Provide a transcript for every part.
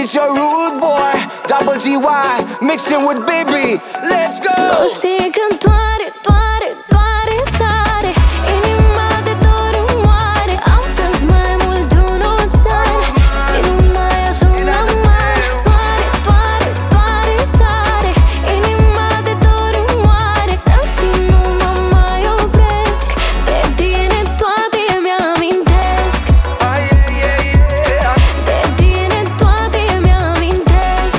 it's your rude boy, Double GY, mixing with Baby. Let's go! Nu știi că doare, doare, doare tare. Inima de dor îmi moare. Am plâns mai mult de un ocean și nu mai ajung la mare. Doare, doare, doare tare. Inima de dor îmi moare. Plâng și nu mă mai opresc. De tine toate îmi amintesc. De tine toate îmi amintesc.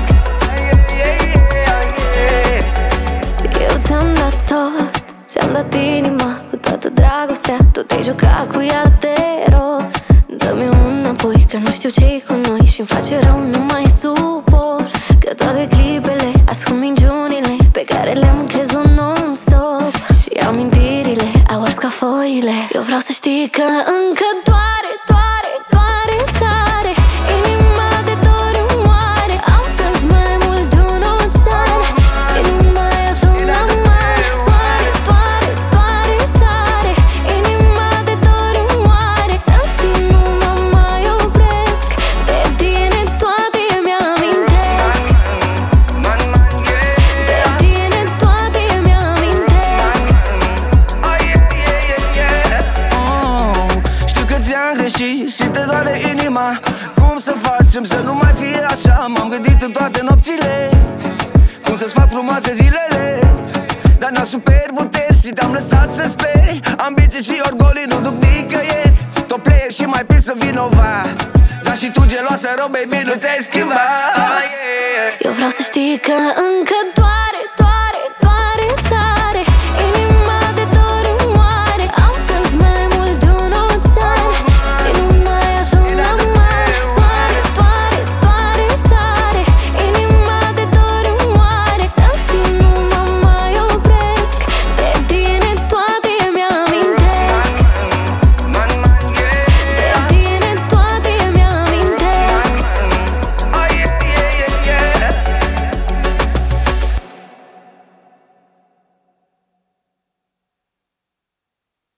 Eu ți-am dat tot, ți-am dat inima cu toată dragostea. Tu te-ai jucat cu ea, te rog. Dă-mi înapoi, că nu știu ce-i cu noi și-mi face rău, nu mai suport. Că toate clipele ascund minciunile pe care le-am crezut non-stop. Și amintirile au ars ca foile. Eu vreau să știi că încă doare, doare, doare tare. Inima de dor îmi moare. Am plâns mai mult de un ocean și nu mai ajung la mare. Doare, doare, doare tare. Inima de dor îmi moare. Plâng și nu mă mai opresc. De tine toate îmi amintesc. De tine toate îmi amintesc. Știu că ți-am greșit și te doare inima. Cum să facem să nu mai fie așa? M-am gândit în toate nopțile cum să-ți fac frumoase zilele, dar n-am superputeri și te-am lăsat să speri. Ambiții și orgolii nu duc nicăieri. Top player și mai prins să vinovat, dar și tu geloasă rău, baby, nu te-ai schimbat. Eu vreau să știi că încă doare, doare.